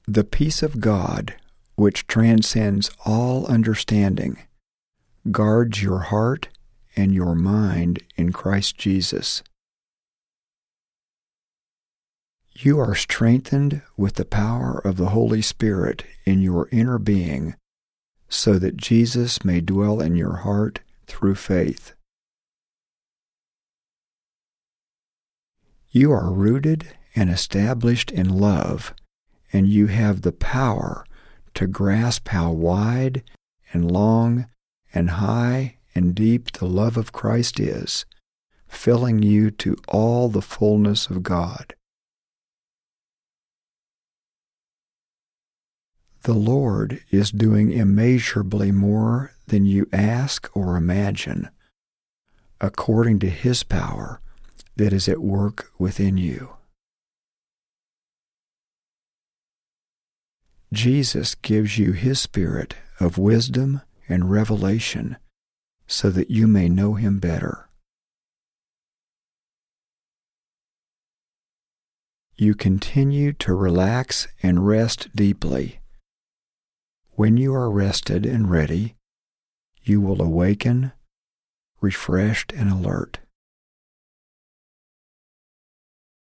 The peace of God, which transcends all understanding, guards your heart and your mind in Christ Jesus. You are strengthened with the power of the Holy Spirit in your inner being, so that Jesus may dwell in your heart through faith. You are rooted and established in love, and you have the power to grasp how wide and long and high and deep the love of Christ is, filling you to all the fullness of God. The Lord is doing immeasurably more than you ask or imagine, according to His power that is at work within you. Jesus gives you His Spirit of wisdom and revelation so that you may know Him better. You continue to relax and rest deeply. When you are rested and ready, you will awaken, refreshed and alert.